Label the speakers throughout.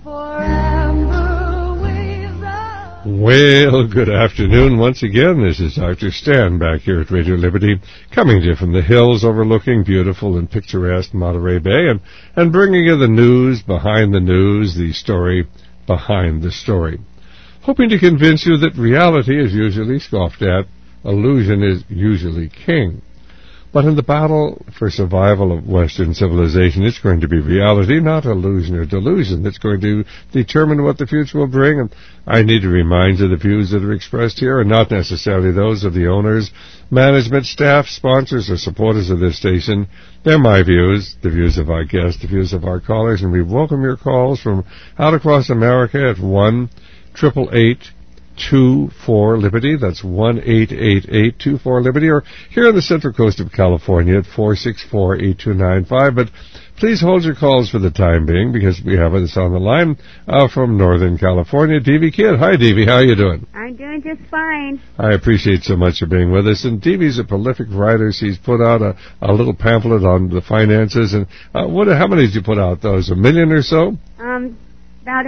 Speaker 1: Well, good afternoon once again. This is Dr. Stan back here at Radio Liberty, coming to you from the hills overlooking beautiful and picturesque Monterey Bay, and bringing you the news behind the news, the story behind the story. Hoping to convince you that reality is usually scoffed at, illusion is usually king. But in the battle for survival of Western civilization, it's going to be reality, not illusion or delusion, that's going to determine what the future will bring. And I need to remind you the views that are expressed here are not necessarily those of the owners, management, staff, sponsors, or supporters of this station. They're my views, the views of our guests, the views of our callers, and we welcome your calls from out across America at 1-888-24-LIBERTY. That's 1-888-24-LIBERTY, or here on the Central Coast of California at 464-8295. But please hold your calls for the time being, because we have us on the line from Northern California, Devi Kidd. Hi, Devi. How are you doing?
Speaker 2: I'm doing just fine.
Speaker 1: I appreciate so much for being with us. And Devi's a prolific writer. She's put out a little pamphlet on the finances. And how many did you put out? Those, 1 million or so?
Speaker 2: About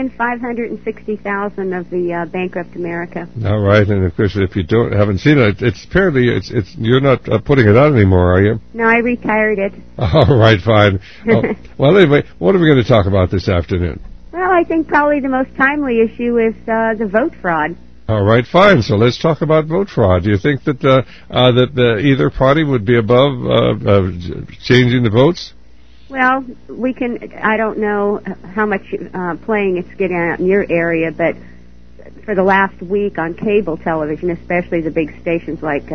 Speaker 2: 1,560,000 of the bankrupt America.
Speaker 1: All right, and of course, if you haven't seen it, it's apparently you're not putting it out anymore, are you?
Speaker 2: No, I retired it.
Speaker 1: All right, fine. Well, anyway, what are we going to talk about this afternoon?
Speaker 2: Well, I think probably the most timely issue is the vote fraud.
Speaker 1: All right, fine. So let's talk about vote fraud. Do you think that either party would be above changing the votes?
Speaker 2: Well, I don't know how much playing it's getting out in your area, but for the last week on cable television, especially the big stations like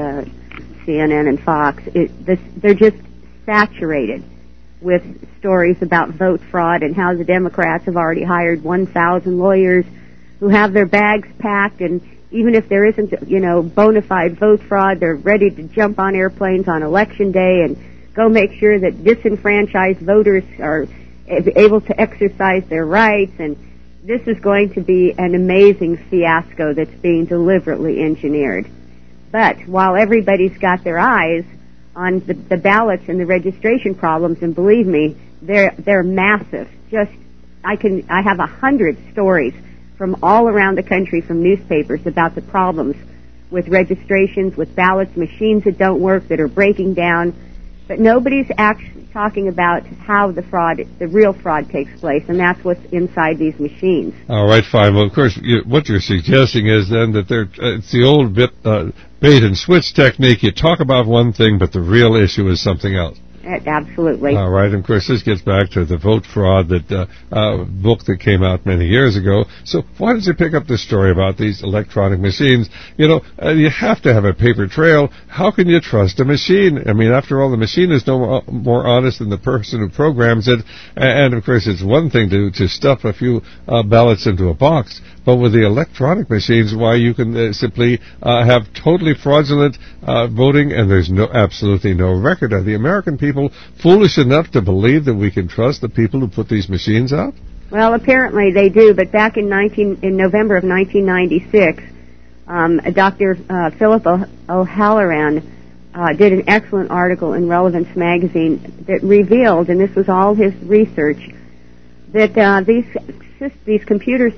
Speaker 2: CNN and Fox, they're just saturated with stories about vote fraud and how the Democrats have already hired 1,000 lawyers who have their bags packed, and even if there isn't, bona fide vote fraud, they're ready to jump on airplanes on Election Day and go make sure that disenfranchised voters are able to exercise their rights. And this is going to be an amazing fiasco that's being deliberately engineered. But while everybody's got their eyes on the ballots and the registration problems, and believe me, they're massive. I have 100 stories from all around the country from newspapers about the problems with registrations, with ballots, machines that don't work, that are breaking down. But nobody's actually talking about how the real fraud takes place, and that's what's inside these machines. All
Speaker 1: right, fine. Well, of course, what you're suggesting is then that it's the old bait and switch technique. You talk about one thing, but the real issue is something else.
Speaker 2: Absolutely.
Speaker 1: All right, and of course this gets back to the vote fraud book that came out many years ago. So why did you pick up this story about these electronic machines? You have to have a paper trail. How can you trust a machine? I mean, after all, the machine is no more honest than the person who programs it. And of course, it's one thing to stuff a few ballots into a box, but with the electronic machines, why you can simply have totally fraudulent voting, and there's absolutely no record. Are the American people foolish enough to believe that we can trust the people who put these machines out?
Speaker 2: Well, apparently they do, but back in November of 1996, Dr. Philip O'Halloran did an excellent article in Relevance magazine that revealed, and this was all his research, that these computers,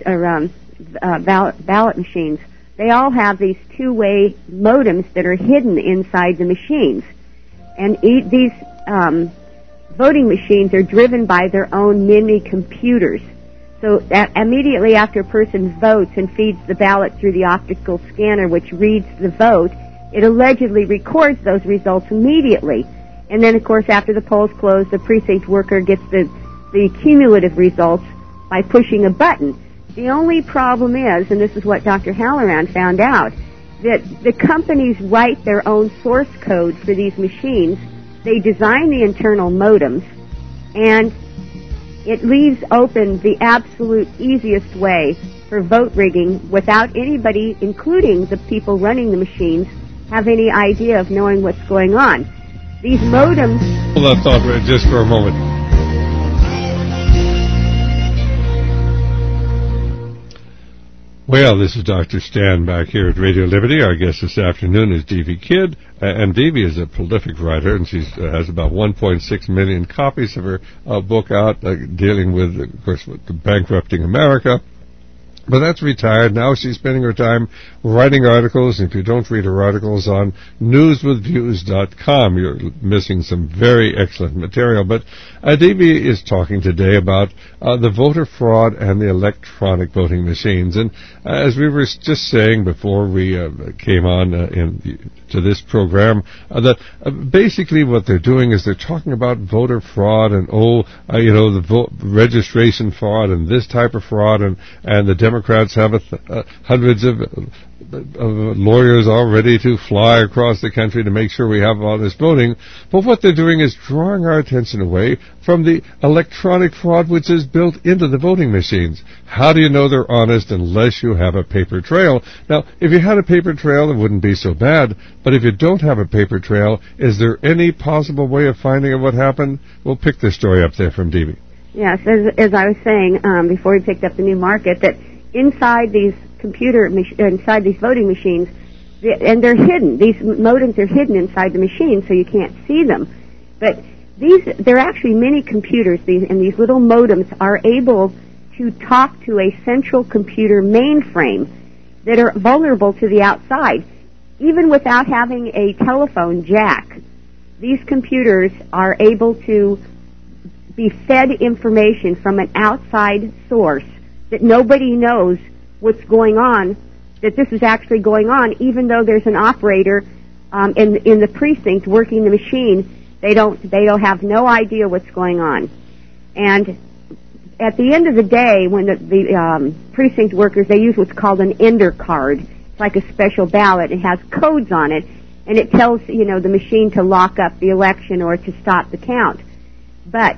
Speaker 2: ballot machines, they all have these two-way modems that are hidden inside the machines. And these voting machines are driven by their own mini computers. So that immediately after a person votes and feeds the ballot through the optical scanner, which reads the vote, it allegedly records those results immediately. And then, of course, after the polls close, the precinct worker gets the cumulative results by pushing a button. The only problem is, and this is what Dr. Halloran found out, that the companies write their own source code for these machines. They design the internal modems, and it leaves open the absolute easiest way for vote rigging without anybody, including the people running the machines, have any idea of knowing what's going on. These modems...
Speaker 1: Hold that thought right just for a moment. Well, this is Dr. Stan back here at Radio Liberty. Our guest this afternoon is Devi Kidd, and Devi is a prolific writer, and she has about 1.6 million copies of her book out, dealing with, of course, with bankrupting America. But that's retired. Now she's spending her time writing articles. If you don't read her articles on newswithviews.com, you're missing some very excellent material. But Devi is talking today about the voter fraud and the electronic voting machines. And as we were just saying before we came on to this program, that basically what they're doing is they're talking about voter fraud and, the registration fraud and this type of fraud, and the Democrats have hundreds of lawyers all ready to fly across the country to make sure we have all this voting. But what they're doing is drawing our attention away from the electronic fraud which is built into the voting machines. How do you know they're honest unless you have a paper trail? Now, if you had a paper trail, it wouldn't be so bad. But if you don't have a paper trail, is there any possible way of finding out what happened? We'll pick this story up there from Devi.
Speaker 2: Yes, as I was saying before we picked up the new market, that inside these inside these voting machines, and they're hidden. These modems are hidden inside the machine, so you can't see them. But they're actually mini computers, and these little modems are able to talk to a central computer mainframe that are vulnerable to the outside, even without having a telephone jack. These computers are able to be fed information from an outside source that nobody knows what's going on, that this is actually going on, even though there's an operator in the precinct working the machine. They have no idea what's going on. And at the end of the day, when the precinct workers, they use what's called an ender card. It's like a special ballot. It has codes on it, and it tells the machine to lock up the election or to stop the count. But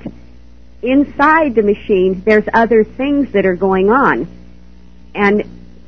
Speaker 2: inside the machine, there's other things that are going on. And,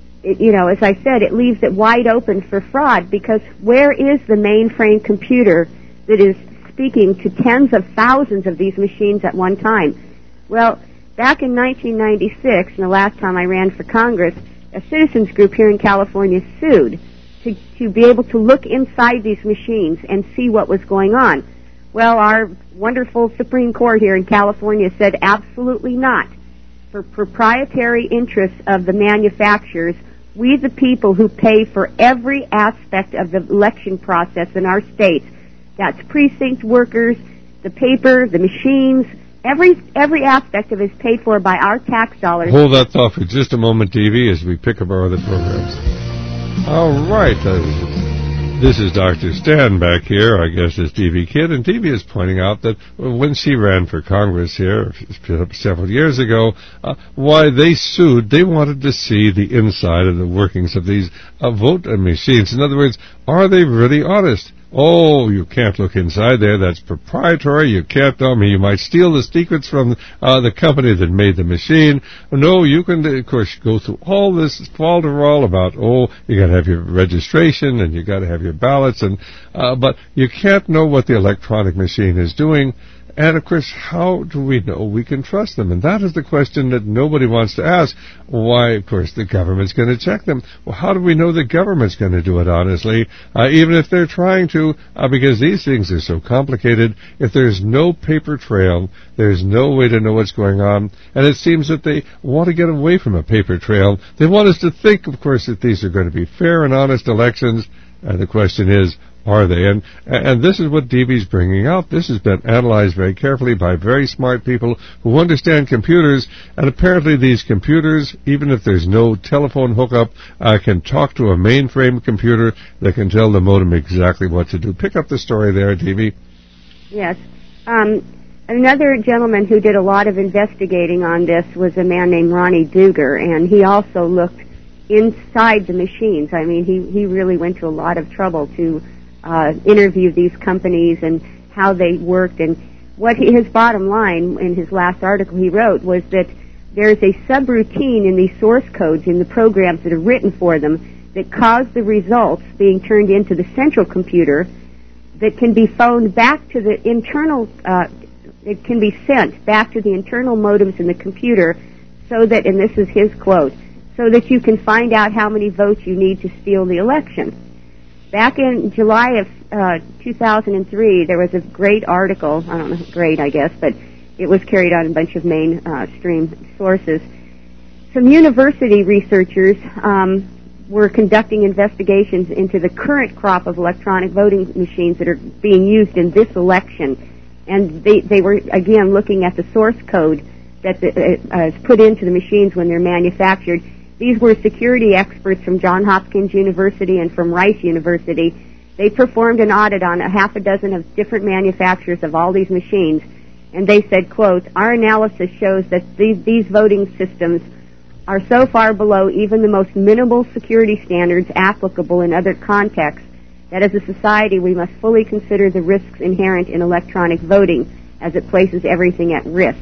Speaker 2: as I said, it leaves it wide open for fraud, because where is the mainframe computer that is speaking to tens of thousands of these machines at one time? Well, back in 1996, and the last time I ran for Congress, a citizens group here in California sued to be able to look inside these machines and see what was going on. Well, our wonderful Supreme Court here in California said absolutely not. For proprietary interests of the manufacturers, we the people who pay for every aspect of the election process in our states, that's precinct workers, the paper, the machines, every aspect of it is paid for by our tax dollars.
Speaker 1: Hold that thought for just a moment, Devi, as we pick up our other programs. All right. This is Dr. Stan back here. Our guest is Devi Kidd, and Devi is pointing out that when she ran for Congress here several years ago, why they sued, they wanted to see the inside of the workings of these vote machines. In other words, are they really honest? Oh, you can't look inside there. That's proprietary. You can't know. I mean, you might steal the secrets from the company that made the machine. No, you can, of course, go through all this falderall about, you got to have your registration and you got to have your ballots, but you can't know what the electronic machine is doing. And, of course, how do we know we can trust them? And that is the question that nobody wants to ask. Why, of course, the government's going to check them. Well, how do we know the government's going to do it honestly, even if they're trying to, because these things are so complicated. If there's no paper trail, there's no way to know what's going on. And it seems that they want to get away from a paper trail. They want us to think, of course, that these are going to be fair and honest elections. And the question is, are they? And this is what Devi's bringing out. This has been analyzed very carefully by very smart people who understand computers, and apparently these computers, even if there's no telephone hookup, can talk to a mainframe computer that can tell the modem exactly what to do. Pick up the story there, Devi.
Speaker 2: Yes. Another gentleman who did a lot of investigating on this was a man named Ronnie Duger, and he also looked inside the machines. I mean, he really went to a lot of trouble to interview these companies and how they worked. And his bottom line in his last article he wrote was that there's a subroutine in these source codes in the programs that are written for them that cause the results being turned into the central computer that can be phoned back to the internal, it can be sent back to the internal modems in the computer so that, and this is his quote, so that you can find out how many votes you need to steal the election. Back in July of 2003, there was a great article, I don't know, great I guess, but it was carried on a bunch of mainstream sources. Some university researchers were conducting investigations into the current crop of electronic voting machines that are being used in this election. And they were, again, looking at the source code that is put into the machines when they're manufactured. These were security experts from Johns Hopkins University and from Rice University. They performed an audit on a half a dozen of different manufacturers of all these machines, and they said, quote, "Our analysis shows that these voting systems are so far below even the most minimal security standards applicable in other contexts that as a society we must fully consider the risks inherent in electronic voting as it places everything at risk."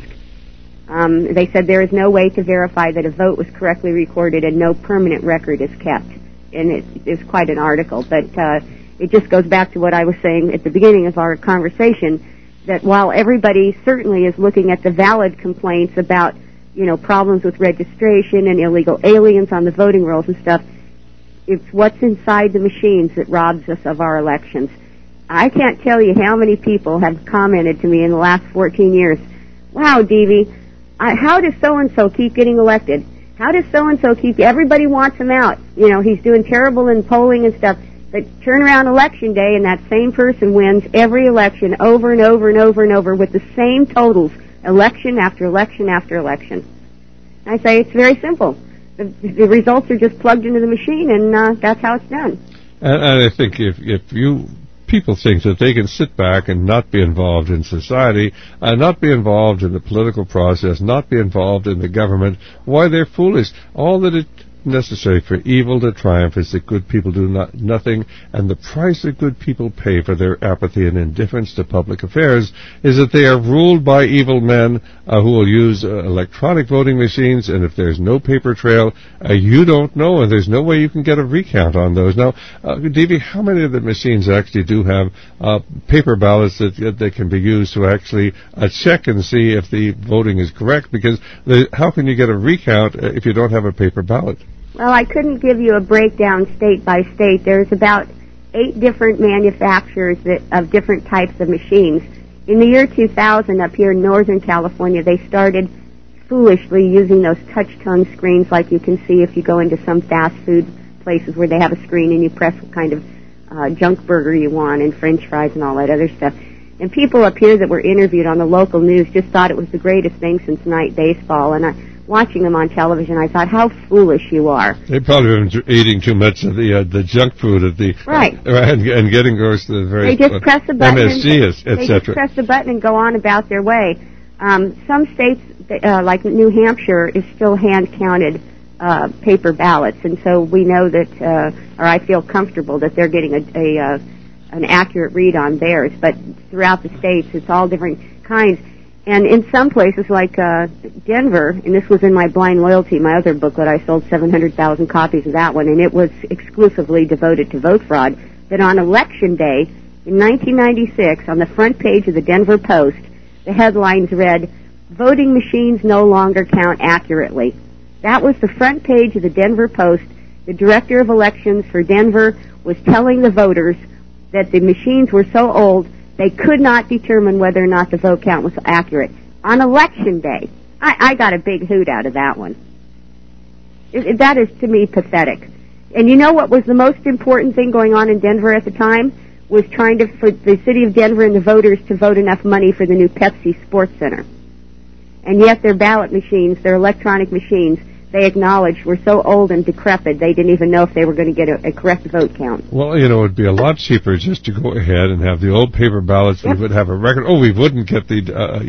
Speaker 2: They said there is no way to verify that a vote was correctly recorded and no permanent record is kept. And it is quite an article, but it just goes back to what I was saying at the beginning of our conversation, that while everybody certainly is looking at the valid complaints about, you know, problems with registration and illegal aliens on the voting rolls and stuff, it's what's inside the machines that robs us of our elections. I can't tell you how many people have commented to me in the last 14 years, "Wow, Devi, how does so-and-so keep getting elected? How does so-and-so keep, everybody wants him out. You know, he's doing terrible in polling and stuff. But turn around election day and that same person wins every election over and over and over and over with the same totals, election after election after election." I say it's very simple. The results are just plugged into the machine, and that's how it's done.
Speaker 1: And I think if people think that they can sit back and not be involved in society, not be involved in the political process, not be involved in the government, why, they're foolish. All that is necessary for evil to triumph is that good people do nothing, and the price that good people pay for their apathy and indifference to public affairs is that they are ruled by evil men who will use electronic voting machines, and if there's no paper trail, you don't know, and there's no way you can get a recount on those. Now, Devi, how many of the machines actually do have paper ballots that can be used to actually check and see if the voting is correct? Because how can you get a recount if you don't have a paper ballot?
Speaker 2: Well, I couldn't give you a breakdown state by state. There's about 8 different manufacturers of different types of machines. In the year 2000, up here in Northern California, they started foolishly using those touch-tone screens like you can see if you go into some fast food places where they have a screen and you press what kind of junk burger you want and French fries and all that other stuff. And people up here that were interviewed on the local news just thought it was the greatest thing since night baseball. And watching them on television, I thought, how foolish you are.
Speaker 1: They probably been eating too much of the junk food at the
Speaker 2: right,
Speaker 1: and getting goes to the very.
Speaker 2: They just press a button.
Speaker 1: MSG, etc.
Speaker 2: They just press the button and go on about their way. Some states, like New Hampshire, is still hand counted paper ballots, and so we know that, or I feel comfortable that they're getting an accurate read on theirs. But throughout the states, it's all different kinds. And in some places like Denver, and this was in my Blind Loyalty, my other booklet, I sold 700,000 copies of that one, and it was exclusively devoted to vote fraud, that on Election Day in 1996, on the front page of the Denver Post, the headlines read, "Voting machines no longer count accurately." That was the front page of the Denver Post. The director of elections for Denver was telling the voters that the machines were so old they could not determine whether or not the vote count was accurate. On Election Day. I got a big hoot out of that one. That is, to me, pathetic. And you know what was the most important thing going on in Denver at the time? Was trying for the city of Denver and the voters to vote enough money for the new Pepsi Sports Center. And yet their ballot machines, their electronic machines, they acknowledged were so old and decrepit they didn't even know if they were going to get a correct vote count.
Speaker 1: Well, you know, it would be a lot cheaper just to go ahead and have the old paper ballots. Yep. We would have a record. Oh, we wouldn't get the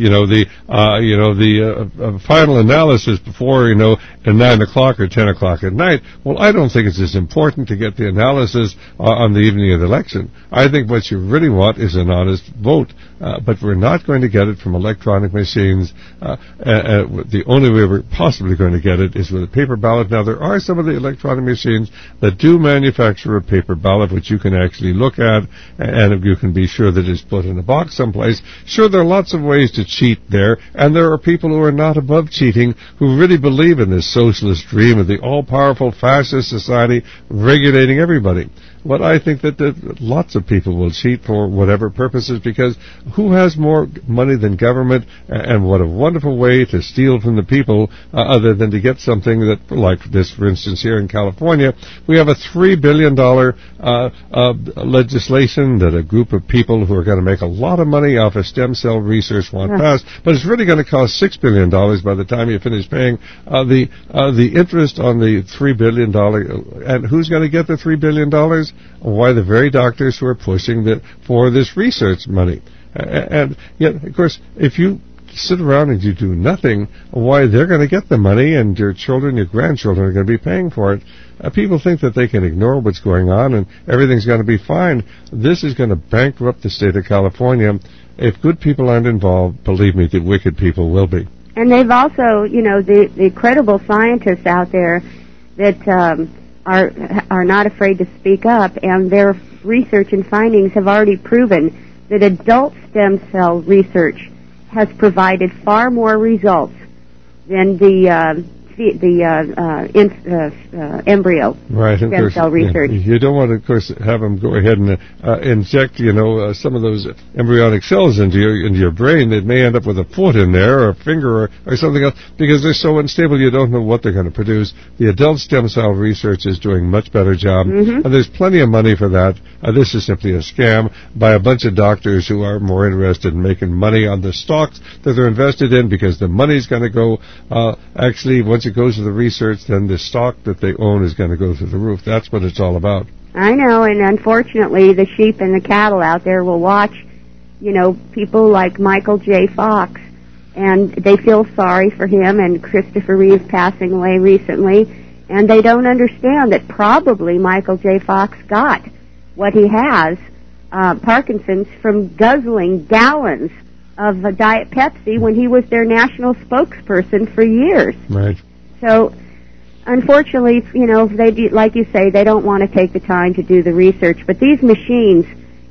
Speaker 1: final analysis before, at 9 o'clock or 10 o'clock at night. Well, I don't think it's as important to get the analysis on the evening of the election. I think what you really want is an honest vote. But we're not going to get it from electronic machines. The only way we're possibly going to get it is with a paper ballot. Now, there are some of the electronic machines that do manufacture a paper ballot, which you can actually look at, and you can be sure that it's put in a box someplace. Sure, there are lots of ways to cheat there, and there are people who are not above cheating who really believe in this socialist dream of the all-powerful fascist society regulating everybody. But I think that lots of people will cheat for whatever purposes, because who has more money than government, and what a wonderful way to steal from the people other than to get something that, like this, for instance, here in California, we have a $3 billion legislation that a group of people who are going to make a lot of money off of stem cell research want passed, but it's really going to cost $6 billion by the time you finish paying the interest on the $3 billion. And who's going to get the $3 billion? Why, the very doctors who are pushing for this research money. And yet, of course, if you sit around and you do nothing, why, they're going to get the money, and your children, your grandchildren are going to be paying for it. People think that they can ignore what's going on and everything's going to be fine. This is going to bankrupt the state of California. If good people aren't involved, believe me, the wicked people will be.
Speaker 2: And they've also, the credible scientists out there that are not afraid to speak up, and their research and findings have already proven that adult stem cell research has provided far more results than the embryo stem cell research.
Speaker 1: You don't want to, of course, have them go ahead and inject, some of those embryonic cells into your brain. It may end up with a foot in there, or a finger, or something else, because they're so unstable you don't know what they're going to produce. The adult stem cell research is doing a much better job, and there's plenty of money for that. This is simply a scam by a bunch of doctors who are more interested in making money on the stocks that they're invested in, because the money's going to go, actually, once it goes to the research, then the stock that they own is going to go through the roof. That's what it's all about.
Speaker 2: I know, and unfortunately, the sheep and the cattle out there will watch, people like Michael J. Fox, and they feel sorry for him, and Christopher Reeve passing away recently, and they don't understand that probably Michael J. Fox got what he has, Parkinson's, from guzzling gallons of Diet Pepsi when he was their national spokesperson for years.
Speaker 1: Right.
Speaker 2: So, unfortunately, they, like you say, they don't want to take the time to do the research. But these machines,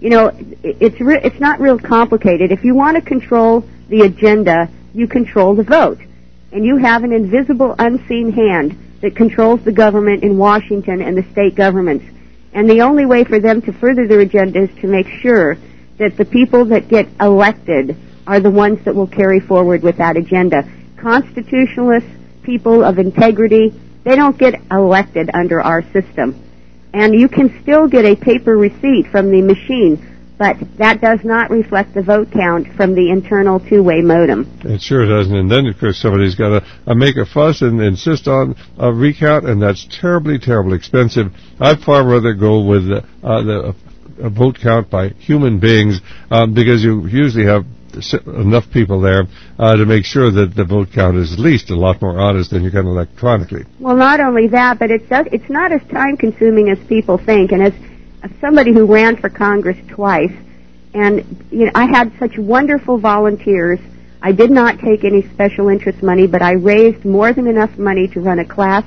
Speaker 2: it's not real complicated. If you want to control the agenda, you control the vote. And you have an invisible, unseen hand that controls the government in Washington and the state governments. And the only way for them to further their agenda is to make sure that the people that get elected are the ones that will carry forward with that agenda. Constitutionalists, people of integrity, they don't get elected under our system. And you can still get a paper receipt from the machine, but that does not reflect the vote count from the internal two-way modem.
Speaker 1: It sure doesn't. And then, of course, somebody's got to make a fuss and insist on a recount, and that's terribly, terribly expensive. I'd far rather go with the vote count by human beings, because you usually have enough people there to make sure that the vote count is at least a lot more honest than you can electronically.
Speaker 2: Well, not only that, but it's not as time-consuming as people think. And as somebody who ran for Congress twice, and I had such wonderful volunteers. I did not take any special interest money, but I raised more than enough money to run a class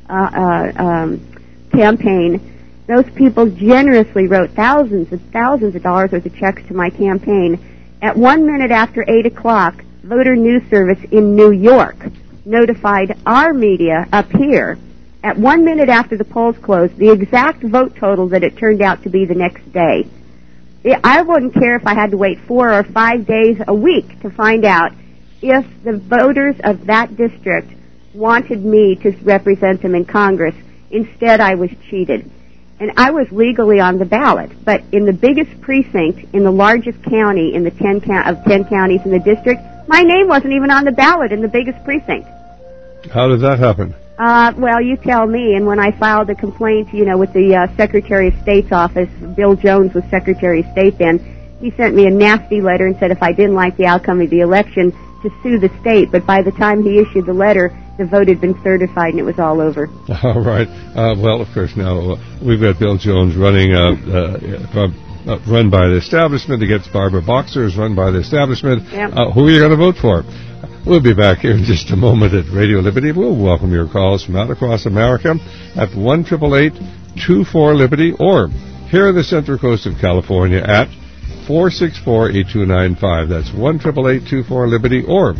Speaker 2: campaign. Those people generously wrote thousands of dollars worth of checks to my campaign. At 1 minute after 8 o'clock, Voter News Service in New York notified our media up here, at 1 minute after the polls closed, the exact vote total that it turned out to be the next day. I wouldn't care if I had to wait 4 or 5 days a week to find out if the voters of that district wanted me to represent them in Congress. Instead, I was cheated. And I was legally on the ballot, but in the biggest precinct, in the largest county, in the 10 counties in the district, my name wasn't even on the ballot in the biggest precinct.
Speaker 1: How did that happen?
Speaker 2: Well, you tell me. And when I filed a complaint, with the Secretary of State's office, Bill Jones was Secretary of State then, he sent me a nasty letter and said if I didn't like the outcome of the election, to sue the state. But by the time he issued the letter, the vote had been certified and it was all over.
Speaker 1: All right. Well, of course, now we've got Bill Jones running run by the establishment against Barbara Boxer, is run by the establishment.
Speaker 2: Yep.
Speaker 1: Who are you going to vote for? We'll be back here in just a moment at Radio Liberty. We'll welcome your calls from out across America at 1-888-24-LIBERTY or here in the Central Coast of California at 464-8295. That's 1-888-24-LIBERTY or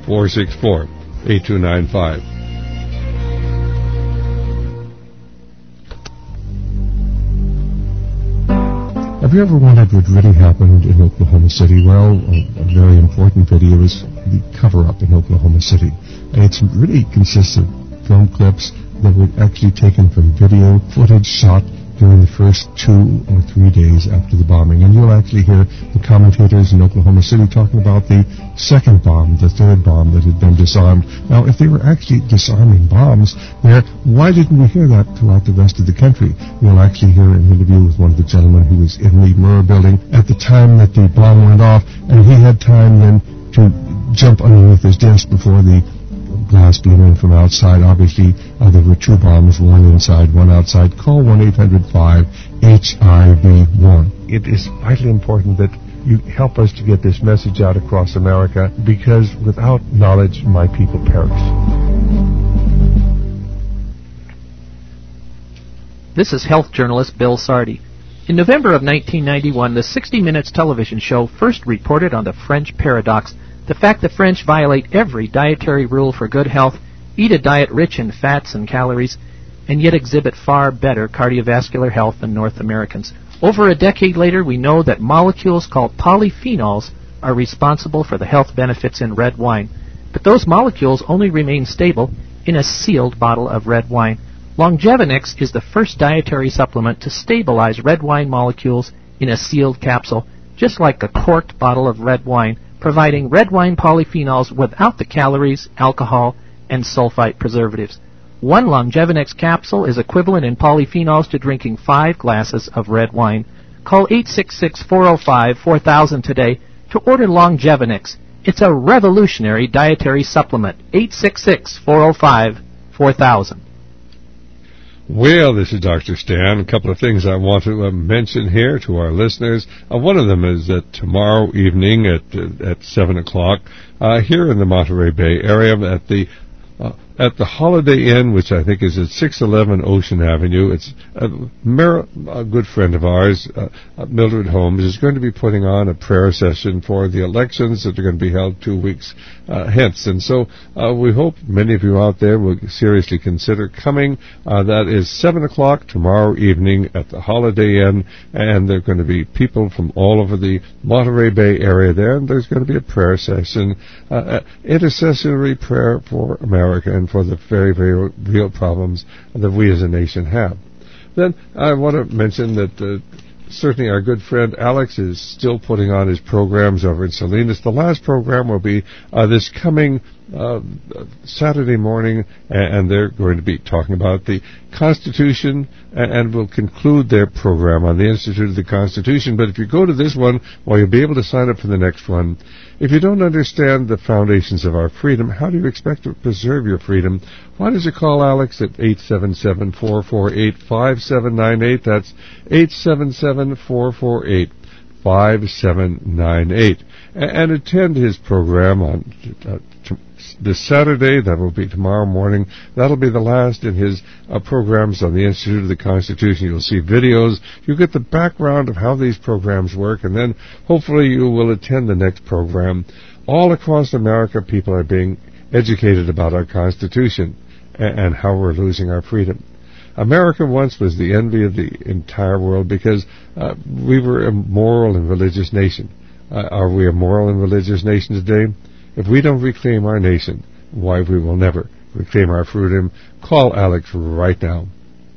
Speaker 1: 464-8295. Have you ever wondered what really happened in Oklahoma City? Well, a very important video is the cover-up in Oklahoma City. And it really consists of film clips that were actually taken from video footage shot during the first 2 or 3 days after the bombing. And you'll actually hear the commentators in Oklahoma City talking about the second bomb, the third bomb that had been disarmed. Now, if they were actually disarming bombs there, why didn't we hear that throughout the rest of the country? We'll actually hear an interview with one of the gentlemen who was in the Murrah building at the time that the bomb went off, and he had time then to jump underneath his desk before the glass blew in from outside. Obviously, there were 2 bombs, one inside, one outside. Call 1-800-5-HIV-1. It is vitally important that you help us to get this message out across America, because without knowledge, my people perish.
Speaker 3: This is health journalist Bill Sardi. In November of 1991, the 60 Minutes television show first reported on the French paradox, the fact the French violate every dietary rule for good health, eat a diet rich in fats and calories, and yet exhibit far better cardiovascular health than North Americans. Over a decade later, we know that molecules called polyphenols are responsible for the health benefits in red wine. But those molecules only remain stable in a sealed bottle of red wine. Longevinix is the first dietary supplement to stabilize red wine molecules in a sealed capsule, just like a corked bottle of red wine, providing red wine polyphenols without the calories, alcohol, and sulfite preservatives. One Longevinix capsule is equivalent in polyphenols to drinking 5 glasses of red wine. Call 866-405-4000 today to order Longevinix. It's a revolutionary dietary supplement. 866-405-4000.
Speaker 1: Well, this is Dr. Stan. A couple of things I want to mention here to our listeners. One of them is that tomorrow evening at 7 o'clock here in the Monterey Bay area at the Holiday Inn, which I think is at 611 Ocean Avenue. It's a good friend of ours, Mildred Holmes, is going to be putting on a prayer session for the elections that are going to be held 2 weeks hence. And so we hope many of you out there will seriously consider coming. That is 7 o'clock tomorrow evening at the Holiday Inn, and there are going to be people from all over the Monterey Bay area there, and there's going to be a prayer session, intercessory prayer for America and for the very, very real problems that we as a nation have. Then I want to mention that certainly our good friend Alex is still putting on his programs over in Salinas. The last program will be this coming Saturday morning, and they're going to be talking about the Constitution, and will conclude their program on the Institute of the Constitution. But if you go to this one, well, you'll be able to sign up for the next one. If you don't understand the foundations of our freedom, how do you expect to preserve your freedom? Why don't you call Alex at 877-448-5798. That's 877-448-5798. And attend his program on this Saturday. That will be tomorrow morning. That'll be the last in his programs on the Institute of the Constitution. You'll see videos. You'll get the background of how these programs work, and then hopefully you will attend the next program. All across America, people are being educated about our Constitution and how we're losing our freedom. America once was the envy of the entire world because we were a moral and religious nation. Are we a moral and religious nation today? If we don't reclaim our nation, why, we will never reclaim our freedom. Call Alex right now.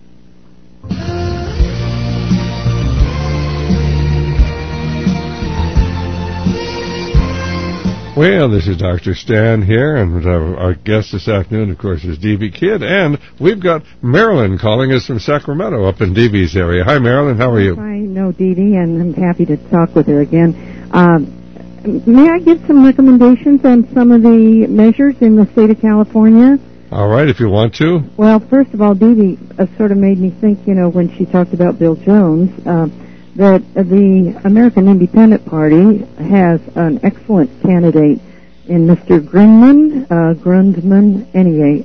Speaker 1: Well, this is Dr. Stan here, and our guest this afternoon, of course, is D.B. Kidd, and we've got Marilyn calling us from Sacramento, up in D.B.'s area. Hi, Marilyn, how are you?
Speaker 4: I know Dee, and I'm happy to talk with her again. May I give some recommendations on some of the measures in the state of California?
Speaker 1: All right, if you want to.
Speaker 4: Well, first of all, Dee sort of made me think, when she talked about Bill Jones, that the American Independent Party has an excellent candidate and Mr. Grundmann, anyway,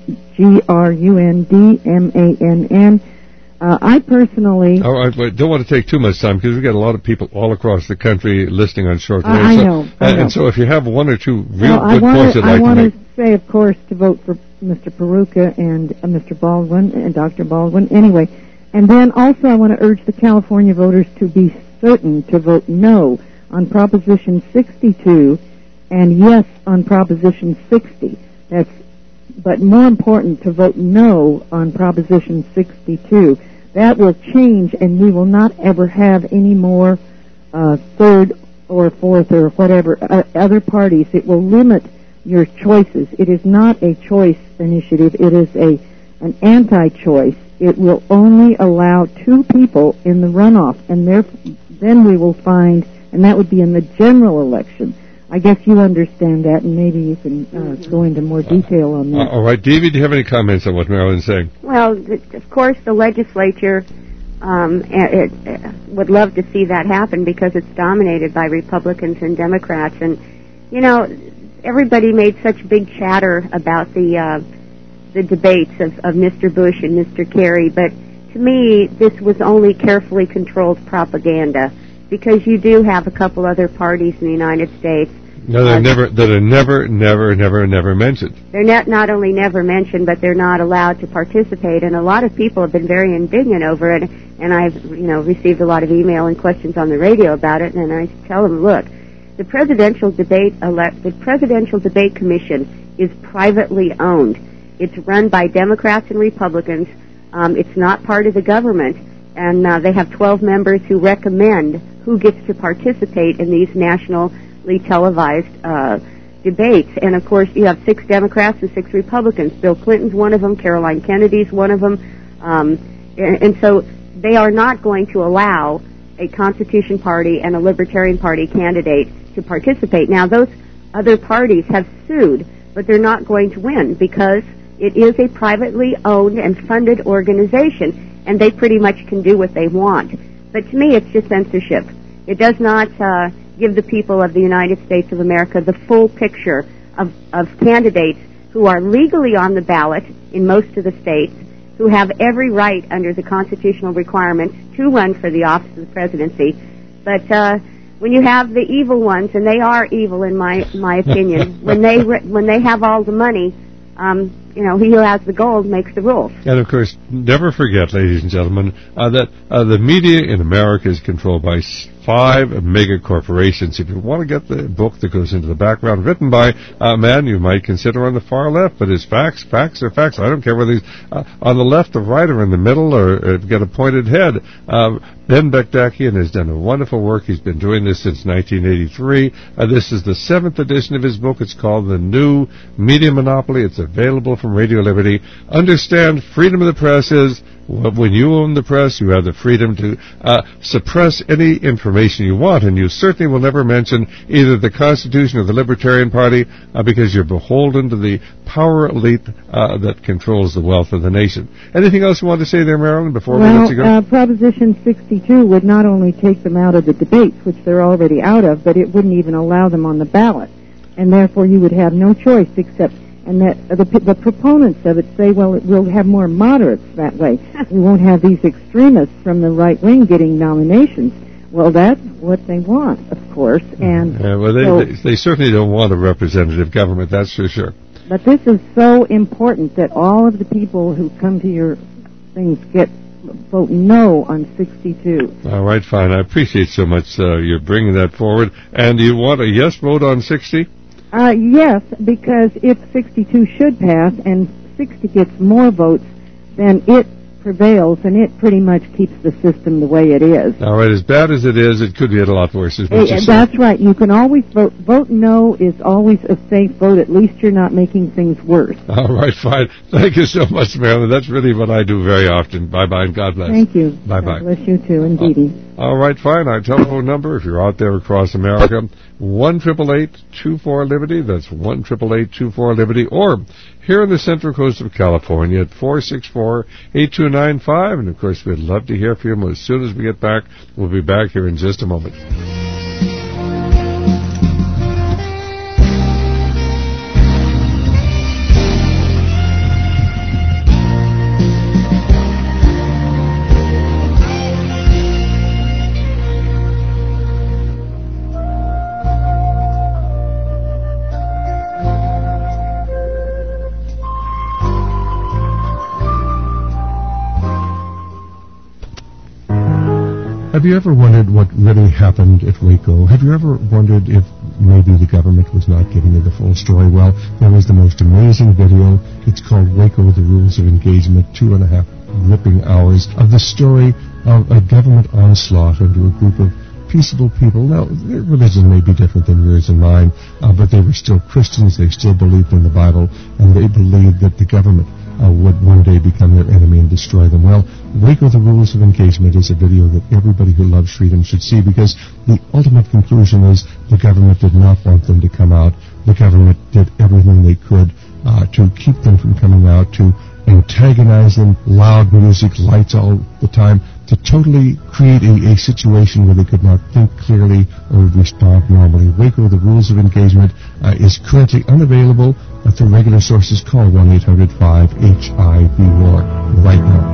Speaker 4: Grundmann. I personally...
Speaker 1: All right, but don't want to take too much time because we've got a lot of people all across the country listening on shortwave.
Speaker 4: I know.
Speaker 1: And so if you have one or two real good points you'd like to make...
Speaker 4: I want to say, of course, to vote for Mr. Peruka and Mr. Baldwin and Dr. Baldwin. Anyway, and then also I want to urge the California voters to be certain to vote no on Proposition 62 and yes on Proposition 60. But more important, to vote no on Proposition 62. That will change, and we will not ever have any more third or fourth or whatever other parties. It will limit your choices. It is not a choice initiative. It is an anti-choice. It will only allow two people in the runoff, and then we will find, and that would be in the general election. I guess you understand that, and maybe you can go into more detail on that.
Speaker 1: All right, Davey, do you have any comments on what Marilyn's saying?
Speaker 2: Well, of course, the legislature would love to see that happen because it's dominated by Republicans and Democrats. And, you know, everybody made such big chatter about the debates of Mr. Bush and Mr. Kerry, but to me, this was only carefully controlled propaganda because you do have a couple other parties in the United States.
Speaker 1: No, they're never mentioned.
Speaker 2: They're not only never mentioned, but they're not allowed to participate. And a lot of people have been very indignant over it. And I've, received a lot of email and questions on the radio about it. And I tell them, look, the Presidential Debate Commission is privately owned. It's run by Democrats and Republicans. It's not part of the government. And they have 12 members who recommend who gets to participate in these nationally televised debates. And, of course, you have 6 Democrats and 6 Republicans. Bill Clinton's one of them. Caroline Kennedy's one of them. And so they are not going to allow a Constitution Party and a Libertarian Party candidate to participate. Now, those other parties have sued, but they're not going to win because it is a privately owned and funded organization, and they pretty much can do what they want. But to me, it's just censorship. It does not give the people of the United States of America the full picture of candidates who are legally on the ballot in most of the states, who have every right under the constitutional requirements to run for the office of the presidency. But when you have the evil ones, and they are evil in my opinion, when they have all the money, he who has the gold makes the rules.
Speaker 1: And, of course, never forget, ladies and gentlemen, that the media in America is controlled by 5 mega corporations. If you want to get the book that goes into the background, written by a man you might consider on the far left, but his facts are facts. I don't care whether he's on the left or right or in the middle or got a pointed head. Ben Bekdakian has done a wonderful work. He's been doing this since 1983. This is the 7th edition of his book. It's called The New Media Monopoly. It's available from Radio Liberty. Understand, freedom of the press is when you own the press, you have the freedom to suppress any information you want, and you certainly will never mention either the Constitution or the Libertarian Party because you're beholden to the power elite that controls the wealth of the nation. Anything else you want to say there, Marilyn, before we let you go?
Speaker 4: Proposition 62 would not only take them out of the debates, which they're already out of, but it wouldn't even allow them on the ballot, and therefore you would have no choice except... And that the proponents of it say, well, we'll have more moderates that way. We won't have these extremists from the right wing getting nominations. Well, that's what they want, of course. And
Speaker 1: they certainly don't want a representative government, that's for sure.
Speaker 4: But this is so important that all of the people who come to your things vote no on 62.
Speaker 1: All right, fine. I appreciate so much you're bringing that forward. And do you want a yes vote on 60?
Speaker 4: Yes, because if 62 should pass and 60 gets more votes, then it prevails, and it pretty much keeps the system the way it is.
Speaker 1: All right, as bad as it is, it could get a lot worse.
Speaker 4: That's right. You can always vote. Vote no is always a safe vote. At least you're not making things worse.
Speaker 1: All right, fine. Thank you so much, Marilyn. That's really what I do very often. Bye-bye, and God bless.
Speaker 4: Thank you.
Speaker 1: Bye-bye.
Speaker 4: God bless you, too, indeedy.
Speaker 1: All right, fine. Our telephone number, if you're out there across America, 1-888-24-LIBERTY. That's 1-888-24-LIBERTY. Or here on the Central Coast of California at 464-8295. And, of course, we'd love to hear from you. As soon as we get back, we'll be back here in just a moment. Have you ever wondered what really happened at Waco? Have you ever wondered if maybe the government was not giving you the full story? Well, there was the most amazing video. It's called Waco, The Rules of Engagement, 2.5 gripping hours of the story of a government onslaught into a group of peaceable people. Now, their religion may be different than yours and mine, but they were still Christians. They still believed in the Bible, and they believed that the government would one day become their enemy and destroy them. Well, Waco, The Rules of Engagement is a video that everybody who loves freedom should see, because the ultimate conclusion is the government did not want them to come out. The government did everything they could to keep them from coming out, to antagonize them, loud music, lights all the time, to totally create a situation where they could not think clearly or respond normally. Waco, The Rules of Engagement is currently unavailable through regular sources. Call 1-800-5-HIV-WAR right now.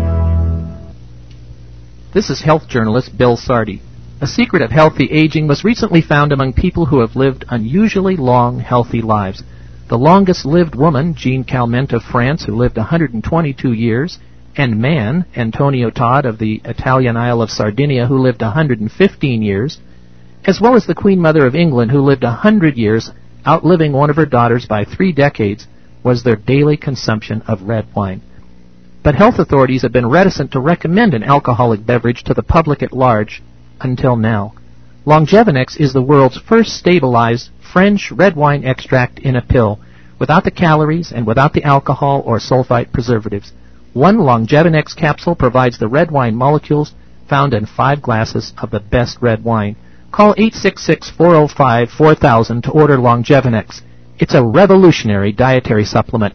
Speaker 3: This is health journalist Bill Sardi. A secret of healthy aging was recently found among people who have lived unusually long, healthy lives. The longest-lived woman, Jean Calment of France, who lived 122 years, and man, Antonio Todd of the Italian Isle of Sardinia, who lived 115 years, as well as the Queen Mother of England, who lived 100 years, outliving one of her daughters by 3 decades, was their daily consumption of red wine. But health authorities have been reticent to recommend an alcoholic beverage to the public at large until now. Longevinex is the world's first stabilized French red wine extract in a pill, without the calories and without the alcohol or sulfite preservatives. One Longevinex capsule provides the red wine molecules found in 5 glasses of the best red wine. Call 866-405-4000 to order Longevinex. It's a revolutionary dietary supplement.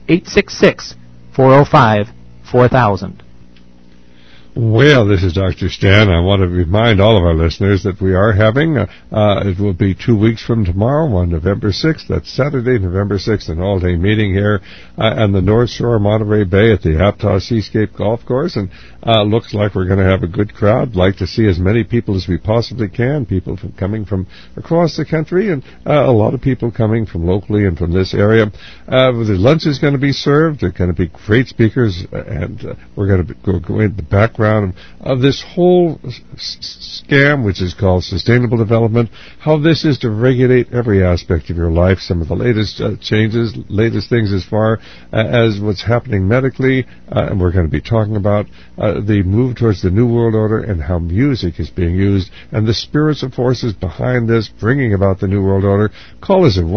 Speaker 3: 866-405-4000.
Speaker 1: Well, this is Dr. Stan. I want to remind all of our listeners that we are having, it will be 2 weeks from tomorrow on November 6th. That's Saturday, November 6th, an all-day meeting here on the North Shore of Monterey Bay at the Aptos Seascape Golf Course. And looks like we're going to have a good crowd. Like to see as many people as we possibly can, people coming from across the country, and a lot of people coming from locally and from this area. The lunch is going to be served. There are going to be great speakers, and we're going to go into the background of this whole scam, which is called sustainable development, how this is to regulate every aspect of your life, some of the latest changes, latest things as far as what's happening medically, and we're going to be talking about the move towards the New World Order and how music is being used and the spiritual forces behind this, bringing about the New World Order. Call us at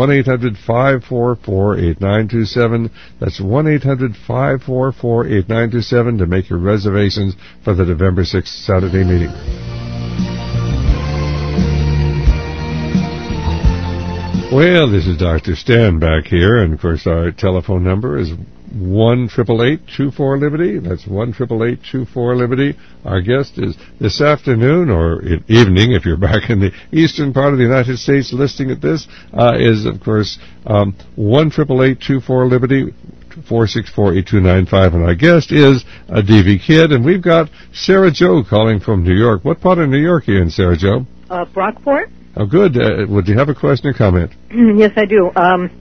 Speaker 1: 1-800-544-8927. That's 1-800-544-8927 to make your reservations for the November 6th Saturday meeting. Well, this is Dr. Stan back here, and of course our telephone number is 1-888-24-LIBERTY. That's 1-888-24-LIBERTY. Our guest is this afternoon, or evening if you're back in the eastern part of the United States listening at this, is of course 1-888-24-LIBERTY. 464-8295, and our guest is a DV Kid, and we've got Sarah Joe calling from New York. What part of New York are you in, Sarah Joe?
Speaker 5: Brockport.
Speaker 1: Oh, good. Would you have a question or comment?
Speaker 5: Yes, I do.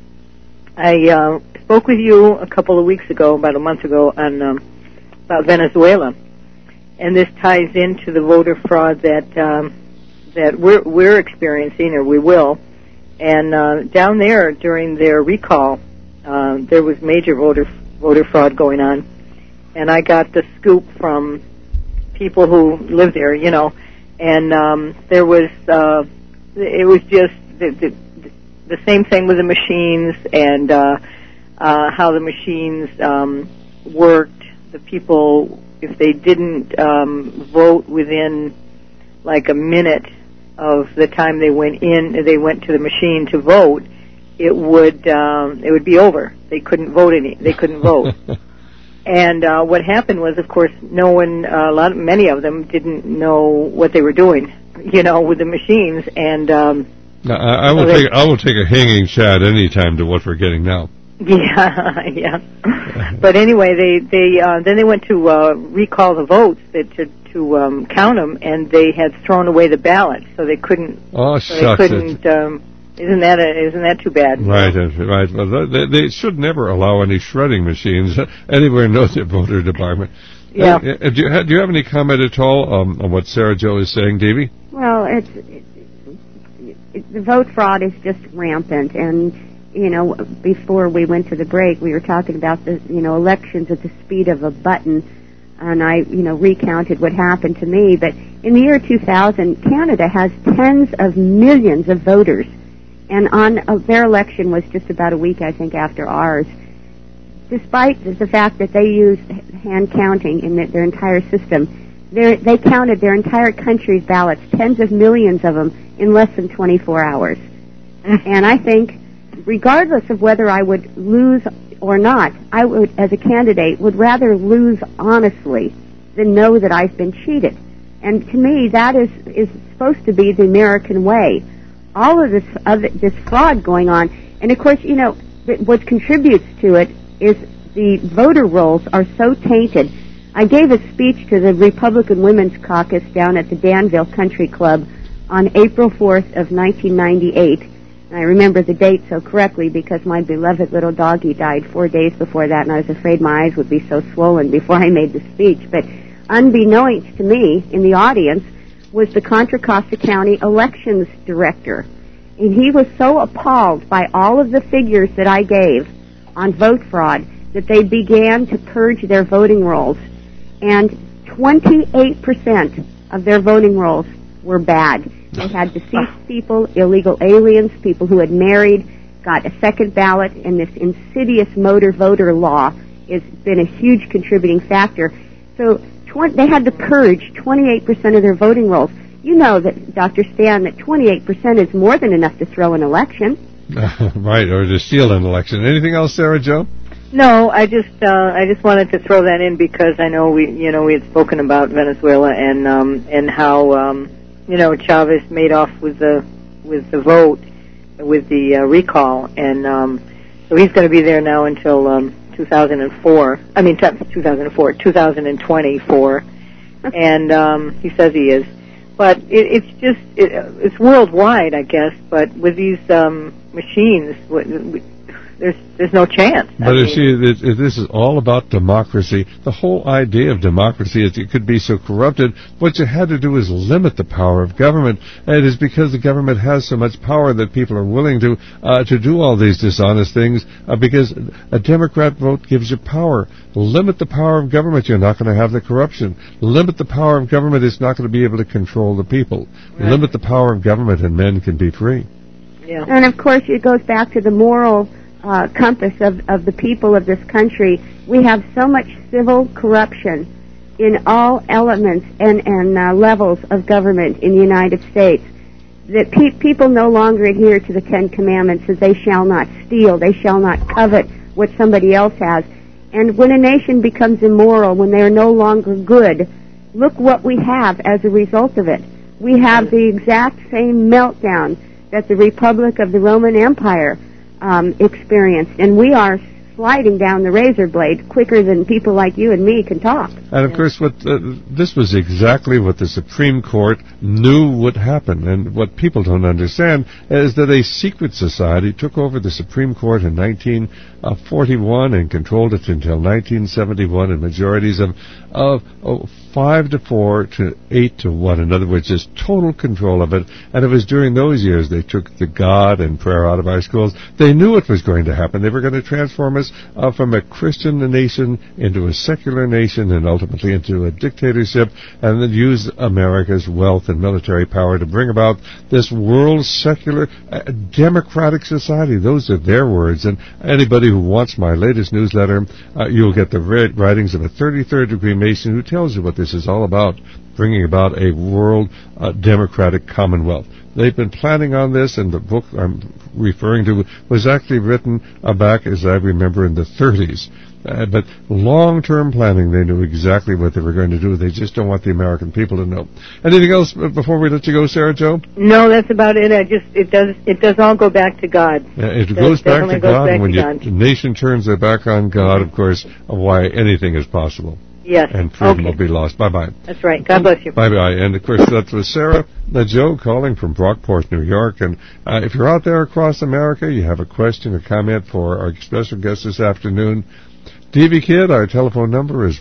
Speaker 5: I spoke with you a couple of weeks ago, about a month ago, on about Venezuela, and this ties into the voter fraud that we're experiencing, or we will. And down there during their recall, there was major voter fraud going on, and I got the scoop from people who live there, you know, and there was it was just the same thing with the machines and how the machines worked. The people, if they didn't vote within like a minute of the time they went to the machine to vote, it would be over. They couldn't vote And what happened was, of course, many of them didn't know what they were doing, you know, with the machines. And
Speaker 1: I will take a hanging chad any time to what we're getting now.
Speaker 5: Yeah. But anyway, then they went to recall the votes to count them, and they had thrown away the ballots, so they couldn't.
Speaker 1: Oh, shucks!
Speaker 5: Isn't that too bad?
Speaker 1: Right, right. Well, they should never allow any shredding machines anywhere in their voter department.
Speaker 5: Yeah.
Speaker 1: Do you have any comment at all on what Sarah Jo is saying, Davy?
Speaker 2: Well, the vote fraud is just rampant, and before we went to the break, we were talking about the elections at the speed of a button, and I recounted what happened to me. But in the year 2000, Canada has tens of millions of voters, and their election was just about a week, I think, after ours. Despite the fact that they used hand counting in their entire system, they counted their entire country's ballots, tens of millions of them, in less than 24 hours. And I think, regardless of whether I would lose or not, I would, as a candidate, would rather lose honestly than know that I've been cheated. And to me, that is supposed to be the American way. All of this fraud going on, and of course, what contributes to it is the voter rolls are so tainted. I gave a speech to the Republican Women's Caucus down at the Danville Country Club on April 4th of 1998. And I remember the date so correctly because my beloved little doggie died 4 days before that, and I was afraid my eyes would be so swollen before I made the speech. But unbeknownst to me, in the audience, was the Contra Costa County Elections Director. And he was so appalled by all of the figures that I gave on vote fraud that they began to purge their voting rolls. And 28% of their voting rolls were bad. They had deceased people, illegal aliens, people who had married, got a second ballot, and this insidious motor voter law has been a huge contributing factor. So they had to purge 28% of their voting rolls. You know that, Dr. Stan, that 28% is more than enough to throw an election.
Speaker 1: Right, or to steal an election. Anything else, Sarah Jo?
Speaker 5: No, I just wanted to throw that in because I know we had spoken about Venezuela and how Chavez made off with the vote, with the recall, and so he's going to be there now until 2024, and he says he is. But it's worldwide, I guess. But with these machines, there's no chance.
Speaker 1: But this is all about democracy. The whole idea of democracy is it could be so corrupted. What you had to do is limit the power of government. And it is because the government has so much power that people are willing to do all these dishonest things because a Democrat vote gives you power. Limit the power of government, you're not going to have the corruption. Limit the power of government, it's not going to be able to control the people. Right. Limit the power of government and men can be free.
Speaker 2: Yeah. And of course it goes back to the moral compass of the people of this country. We have so much civil corruption in all elements and levels of government in the United States that people no longer adhere to the Ten Commandments, that they shall not steal, they shall not covet what somebody else has. And when a nation becomes immoral, when they are no longer good, look what we have as a result of it. We have the exact same meltdown that the Republic of the Roman Empire experienced, and we are sliding down the razor blade quicker than people like you and me can talk.
Speaker 1: And of course, this was exactly what the Supreme Court knew would happen. And what people don't understand is that a secret society took over the Supreme Court in 1941 and controlled it until 1971 in majorities of 5-4 to 8-1. In other words, just total control of it. And it was during those years they took the God and prayer out of our schools. They knew it was going to happen. They were going to transform us from a Christian nation into a secular nation and ultimately into a dictatorship, and then use America's wealth and military power to bring about this world secular democratic society. Those are their words. And anybody who wants my latest newsletter, you'll get the writings of a 33rd degree Mason who tells you what this is all about, bringing about a world democratic commonwealth. They've been planning on this, and the book I'm referring to was actually written back, as I remember, in the 30s. But long-term planning, they knew exactly what they were going to do. They just don't want the American people to know. Anything else before we let you go, Sarah Jo?
Speaker 5: No, that's about it. It does all go back to God.
Speaker 1: It goes back to God, and when the nation turns their back on God, of course, why anything is possible.
Speaker 5: Yes.
Speaker 1: And freedom will be lost. Bye-bye.
Speaker 5: That's right. God bless you.
Speaker 1: Bye-bye. And, of course, that was Sarah Joe calling from Brockport, New York. And if you're out there across America, you have a question or comment for our special guest this afternoon, DV Kid, our telephone number is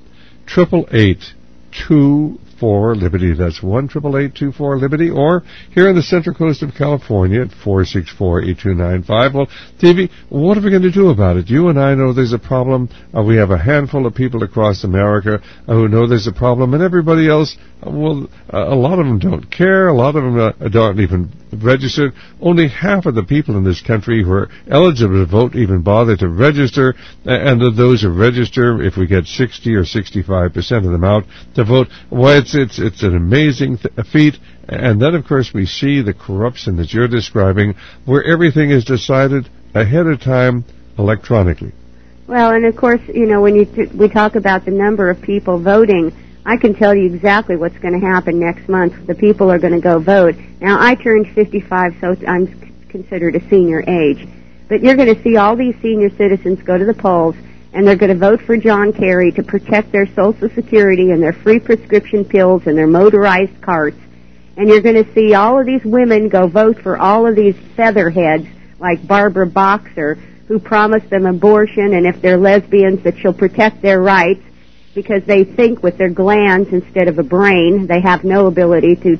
Speaker 1: 1-888-24-LIBERTY. That's 1-888-24-LIBERTY. Or here on the Central Coast of California at 464-8295. Well, TV, what are we going to do about it? You and I know there's a problem. We have a handful of people across America who know there's a problem, and everybody else, a lot of them don't care. A lot of them don't even register. Only half of the people in this country who are eligible to vote even bother to register, and of those who register, if we get 60 or 65% of them out to vote, well, it's an amazing feat. And then, of course, we see the corruption that you're describing, where everything is decided ahead of time electronically.
Speaker 2: Well, and of course, when we talk about the number of people voting, I can tell you exactly what's going to happen next month. The people are going to go vote. Now, I turned 55, so I'm considered a senior age. But you're going to see all these senior citizens go to the polls, and they're going to vote for John Kerry to protect their Social Security and their free prescription pills and their motorized carts. And you're going to see all of these women go vote for all of these featherheads like Barbara Boxer, who promised them abortion, and if they're lesbians, that she'll protect their rights, because they think with their glands instead of a brain. They have no ability to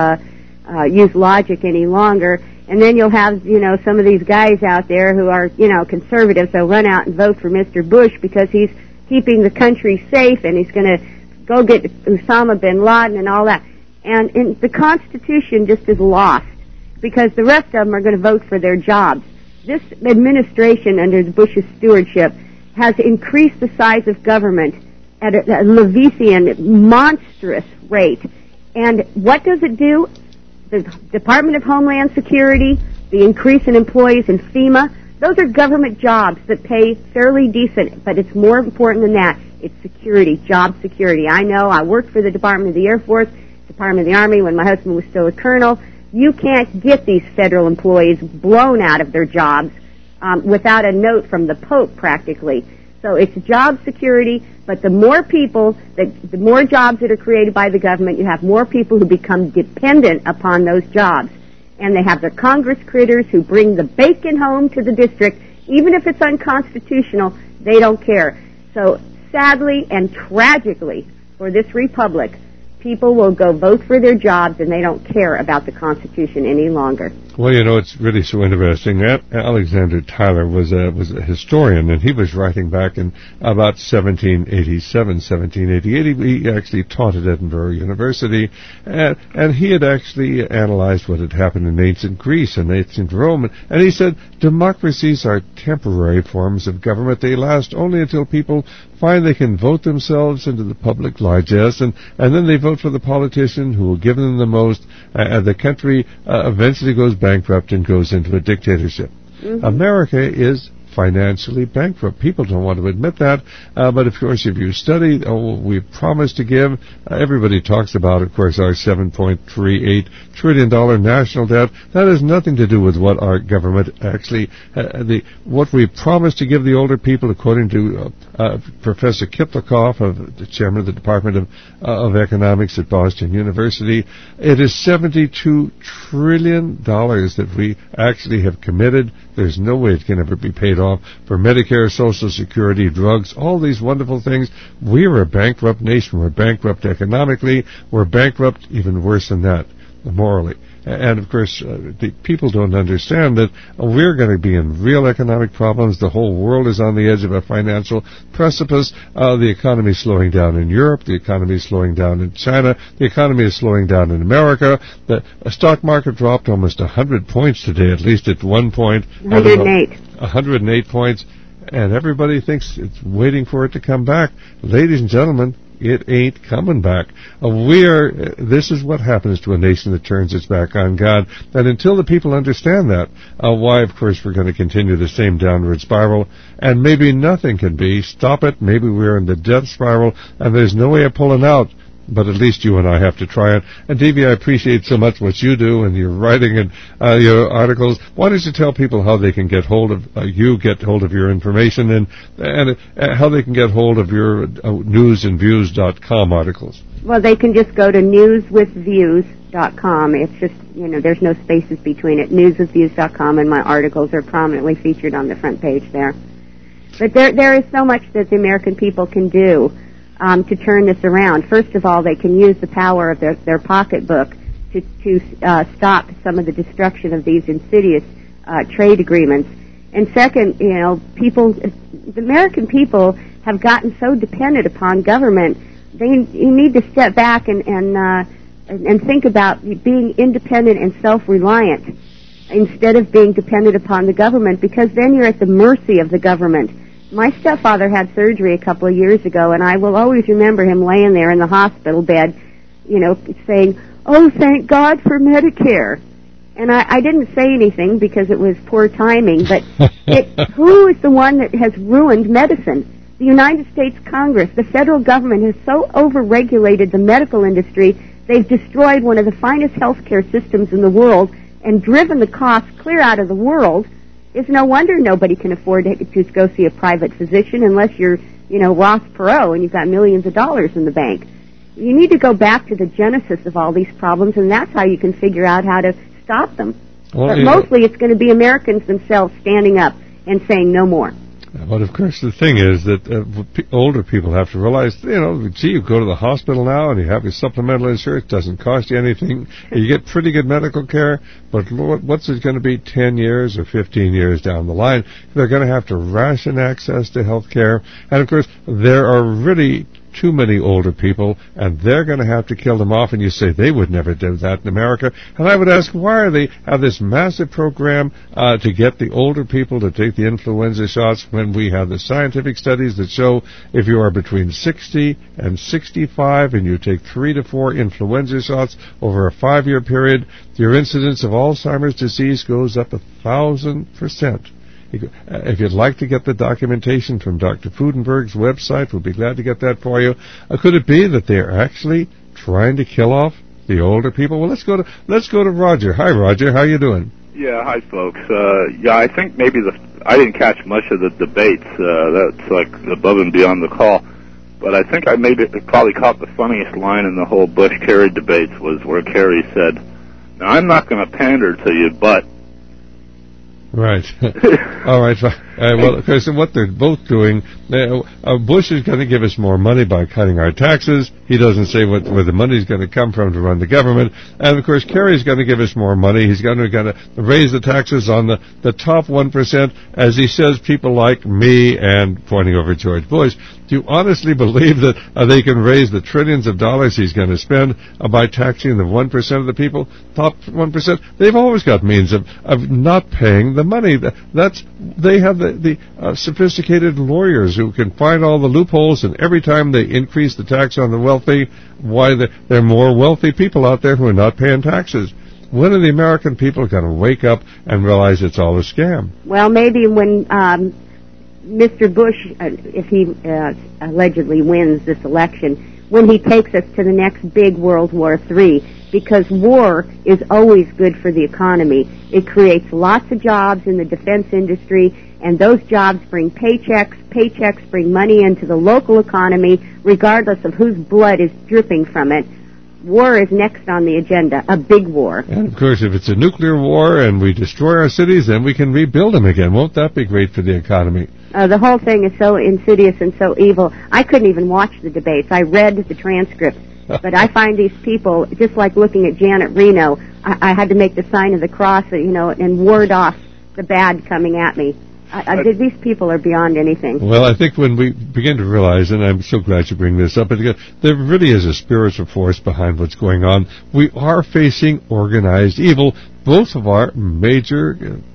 Speaker 2: use logic any longer. And then you'll have, some of these guys out there who are, conservatives. They'll run out and vote for Mr. Bush because he's keeping the country safe, and he's going to go get Osama bin Laden and all that. And the Constitution just is lost because the rest of them are going to vote for their jobs. This administration under Bush's stewardship has increased the size of government at a Levesian, monstrous rate. And what does it do? The Department of Homeland Security, the increase in employees in FEMA, those are government jobs that pay fairly decent, but it's more important than that. It's security, job security. I know, I worked for the Department of the Air Force, Department of the Army when my husband was still a colonel. You can't get these federal employees blown out of their jobs without a note from the Pope, practically. So it's job security, but the more people, the more jobs that are created by the government, you have more people who become dependent upon those jobs. And they have the Congress critters who bring the bacon home to the district. Even if it's unconstitutional, they don't care. So sadly and tragically for this republic, people will go vote for their jobs, and they don't care about the Constitution any longer.
Speaker 1: Well, it's really so interesting. Alexander Tyler was a historian, and he was writing back in about 1787, 1788. He actually taught at Edinburgh University, and he had actually analyzed what had happened in ancient Greece and ancient Rome, and he said, democracies are temporary forms of government. They last only until people find they can vote themselves into the public largesse, and then they vote for the politician who will give them the most, and the country eventually goes bankrupt and goes into a dictatorship. Mm-hmm. America is financially bankrupt. People don't want to admit that, but of course if you study, we've promised to give, everybody talks about, of course, our $7.38 trillion national debt. That has nothing to do with what our government actually, what we promised to give the older people, according to Professor Kiplikoff, the chairman of the Department of Economics at Boston University. It is $72 trillion that we actually have committed. There's no way it can ever be paid off for Medicare, Social Security, drugs, all these wonderful things. We're a bankrupt nation. We're bankrupt economically. We're bankrupt even worse than that, morally. And, of course, the people don't understand that we're going to be in real economic problems. The whole world is on the edge of a financial precipice. The economy is slowing down in Europe. The economy is slowing down in China. The economy is slowing down in America. The stock market dropped almost 100 points today, at least at one point.
Speaker 2: 108.
Speaker 1: 108 points. And everybody thinks it's waiting for it to come back. Ladies and gentlemen, it ain't coming back. This is what happens to a nation that turns its back on God. And until the people understand that, why, of course, we're going to continue the same downward spiral, and maybe nothing can stop it. Maybe we're in the death spiral, and there's no way of pulling out. but at least you and I have to try it. And Davey, I appreciate so much what you do and your writing and your articles. Why don't you tell people how they can get hold of get hold of your information, and how they can get hold of your newsandviews.com articles?
Speaker 2: Well, they can just go to newswithviews.com. It's just, there's no spaces between it. Newswithviews.com, and my articles are prominently featured on the front page there. But there is so much that the American people can do to turn this around. First of all, they can use the power of their pocketbook to stop some of the destruction of these insidious trade agreements. And second, the American people have gotten so dependent upon government. You need to step back and think about being independent and self-reliant instead of being dependent upon the government, because then you're at the mercy of the government. My stepfather had surgery a couple of years ago, and I will always remember him laying there in the hospital bed, saying, "Oh, thank God for Medicare." And I didn't say anything because it was poor timing, but who is the one that has ruined medicine? The United States Congress. The federal government has so overregulated the medical industry, they've destroyed one of the finest healthcare systems in the world and driven the costs clear out of the world. It's no wonder nobody can afford to go see a private physician unless you're, Ross Perot and you've got millions of dollars in the bank. You need to go back to the genesis of all these problems, and that's how you can figure out how to stop them.
Speaker 1: Well,
Speaker 2: but mostly it's going to be Americans themselves standing up and saying no more.
Speaker 1: But of course, the thing is that older people have to realize, you go to the hospital now and you have your supplemental insurance, doesn't cost you anything. You get pretty good medical care, but what's it going to be 10 years or 15 years down the line? They're going to have to ration access to health care. And of course, there are really too many older people, and they're going to have to kill them off, and you say they would never do that in America. And I would ask, why they have this massive program to get the older people to take the influenza shots when we have the scientific studies that show if you are between 60 and 65 and you take 3 to 4 influenza shots over a 5-year period, your incidence of Alzheimer's disease goes up 1,000%. If you'd like to get the documentation from Dr. Fudenberg's website, we'll be glad to get that for you. Could it be that they're actually trying to kill off the older people? Well, let's go to Roger. Hi, Roger. How you doing?
Speaker 6: Yeah, hi, folks. I think maybe I didn't catch much of the debates. That's like above and beyond the call. But I think I probably caught the funniest line in the whole Bush-Kerry debates was where Kerry said, "Now, I'm not going to pander to you, but..."
Speaker 1: Right. All right. Well, of course, what they're both doing, Bush is going to give us more money by cutting our taxes. He doesn't say where the money is going to come from to run the government. And, of course, Kerry's going to give us more money. He's going to raise the taxes on the top 1%, as he says, people like me, and pointing over George Bush. Do you honestly believe that they can raise the trillions of dollars he's going to spend by taxing the 1% of the people, top 1%? They've always got means of not paying the money. They have the sophisticated lawyers who can find all the loopholes, and every time they increase the tax on the wealthy, there are more wealthy people out there who are not paying taxes. When are the American people going to wake up and realize it's all a scam?
Speaker 2: Well, maybe when Mr. Bush, if he allegedly wins this election, when he takes us to the next big World War III, because war is always good for the economy. It creates lots of jobs in the defense industry, and those jobs bring paychecks. Paychecks bring money into the local economy, regardless of whose blood is dripping from it. War is next on the agenda, a big war.
Speaker 1: And, of course, if it's a nuclear war and we destroy our cities, then we can rebuild them again. Won't that be great for the economy?
Speaker 2: The whole thing is so insidious and so evil. I couldn't even watch the debates. I read the transcripts. But I find these people, just like looking at Janet Reno, I had to make the sign of the cross, and ward off the bad coming at me. These people are beyond anything.
Speaker 1: Well, I think when we begin to realize, and I'm so glad you bring this up, there really is a spiritual force behind what's going on. We are facing organized evil. Both of our major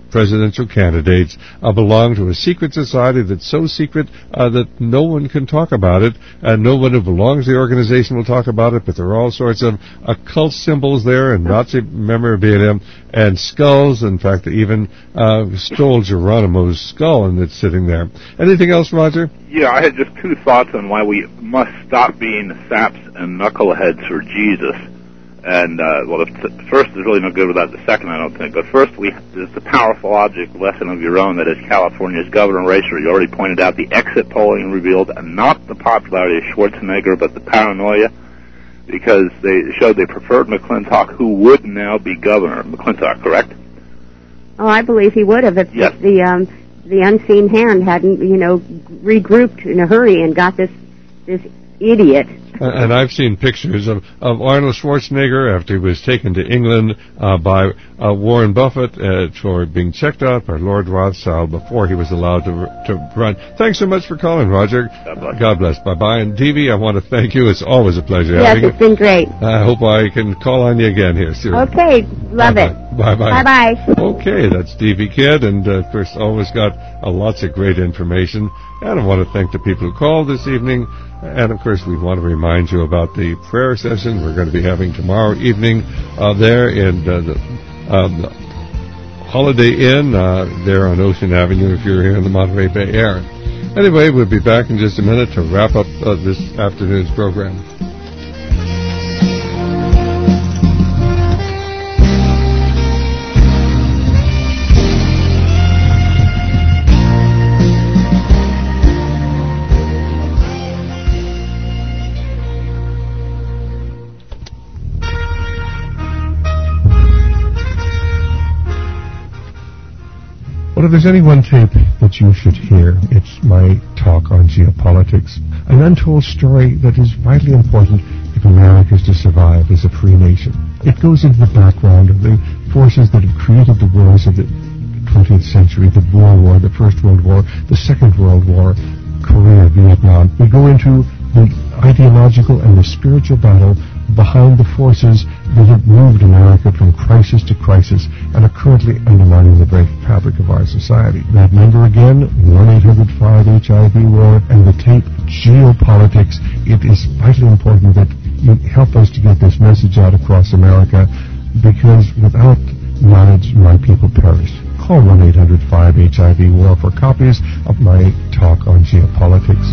Speaker 1: presidential candidates belong to a secret society that's so secret that no one can talk about it, and no one who belongs to the organization will talk about it, but there are all sorts of occult symbols there and Nazi memorabilia and skulls. In fact, they even stole Geronimo's skull, and it's sitting there. Anything else, Roger?
Speaker 6: Yeah, I had just two thoughts on why we must stop being saps and knuckleheads for Jesus. And, well, the first is really no good without the second, I don't think. But first, there's the powerful object lesson of your own, that is California's governor race, where you already pointed out the exit polling revealed not the popularity of Schwarzenegger, but the paranoia, because they showed they preferred McClintock, who would now be governor. McClintock, correct?
Speaker 2: Oh, I believe he would have if the unseen hand hadn't, regrouped in a hurry and got this idiot.
Speaker 1: And I've seen pictures of Arnold Schwarzenegger after he was taken to England by Warren Buffett for being checked out by Lord Rothschild before he was allowed to run. Thanks so much for calling, Roger. God bless. Bye-bye. And Devi, I want to thank you. It's always a pleasure having you.
Speaker 2: Yes, it's been great.
Speaker 1: I hope I can call on you again here soon.
Speaker 2: Okay, love it.
Speaker 1: Bye-bye.
Speaker 2: Bye-bye.
Speaker 1: Okay, that's Devi Kidd, and of course, always got lots of great information. And I want to thank the people who called this evening. And, of course, we want to remind you about the prayer session we're going to be having tomorrow evening there in the Holiday Inn there on Ocean Avenue if you're here in the Monterey Bay area. Anyway, we'll be back in just a minute to wrap up this afternoon's program. Well, if there's any one tape that you should hear, it's my talk on geopolitics, an untold story that is vitally important if America is to survive as a free nation. It goes into the background of the forces that have created the wars of the 20th century, the Boer War, the First World War, the Second World War, Korea, Vietnam. We go into the ideological and the spiritual battle behind the forces that have moved America from crisis to crisis and are currently undermining the very fabric of our society. That number again, 1-800-5-HIV-WAR, and the tape Geopolitics. It is vitally important that you help us to get this message out across America, because without knowledge, my people perish. Call 1-800-5-HIV-WAR for copies of my talk on geopolitics.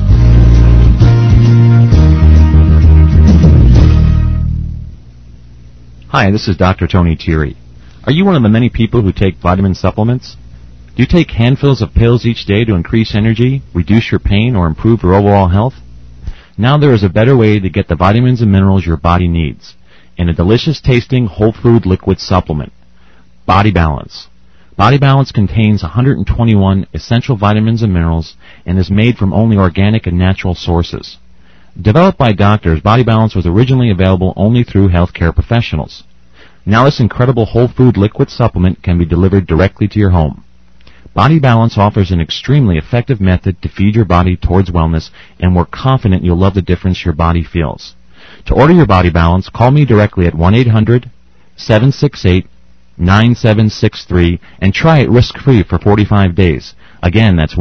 Speaker 7: Hi, this is Dr. Tony Thierry. Are you one of the many people who take vitamin supplements? Do you take handfuls of pills each day to increase energy, reduce your pain, or improve your overall health? Now there is a better way to get the vitamins and minerals your body needs in a delicious-tasting whole food liquid supplement, Body Balance. Body Balance contains 121 essential vitamins and minerals and is made from only organic and natural sources. Developed by doctors, Body Balance was originally available only through healthcare professionals. Now this incredible whole food liquid supplement can be delivered directly to your home. Body Balance offers an extremely effective method to feed your body towards wellness, and we're confident you'll love the difference your body feels. To order your Body Balance, call me directly at 1-800-768-9763 and try it risk-free for 45 days. Again, that's